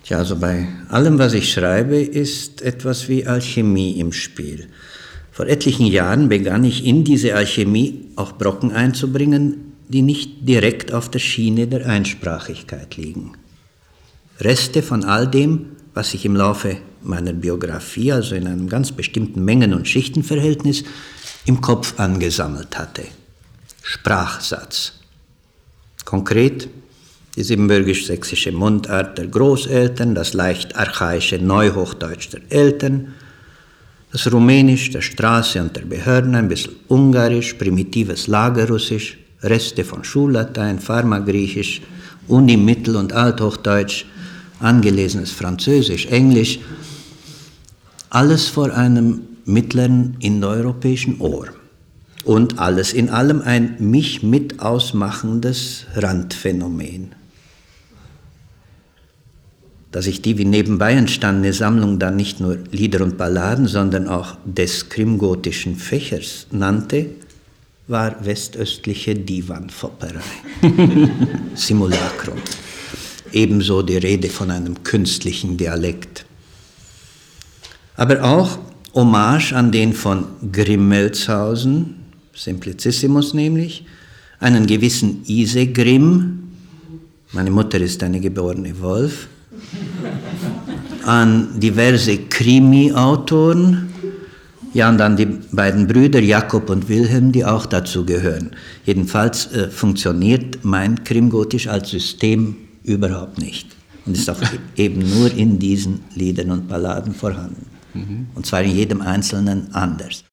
Tja, also bei allem, was ich schreibe, ist etwas wie Alchemie im Spiel. Vor etlichen Jahren begann ich in diese Alchemie auch Brocken einzubringen, die nicht direkt auf der Schiene der Einsprachigkeit liegen. Reste von all dem, was sich im Laufe meiner Biografie, also in einem ganz bestimmten Mengen- und Schichtenverhältnis, im Kopf angesammelt hatte. Sprachsatz. Konkret die siebenbürgisch-sächsische Mundart der Großeltern, das leicht archaische Neuhochdeutsch der Eltern, das Rumänisch der Straße und der Behörden, ein bisschen Ungarisch, primitives Lagerrussisch, Reste von Schullatein, Pharmagriechisch, Uni-Mittel- und Althochdeutsch, angelesenes Französisch, Englisch, alles vor einem mittleren indoeuropäischen Ohr. Und alles in allem ein mich mit ausmachendes Randphänomen. Dass ich die wie nebenbei entstandene Sammlung dann nicht nur Lieder und Balladen, sondern auch des krimgotischen Fächers nannte, war westöstliche Divan-Fopperei. Simulacrum. Ebenso die Rede von einem künstlichen Dialekt. Aber auch Hommage an den von Grimmelshausen, Simplicissimus nämlich, einen gewissen Isegrim, meine Mutter ist eine geborene Wolf, an diverse Krimi-Autoren, ja, und an die beiden Brüder Jakob und Wilhelm, die auch dazu gehören. Jedenfalls funktioniert mein Krimgotisch als System überhaupt nicht und ist auch eben nur in diesen Liedern und Balladen vorhanden. Und zwar in jedem Einzelnen anders.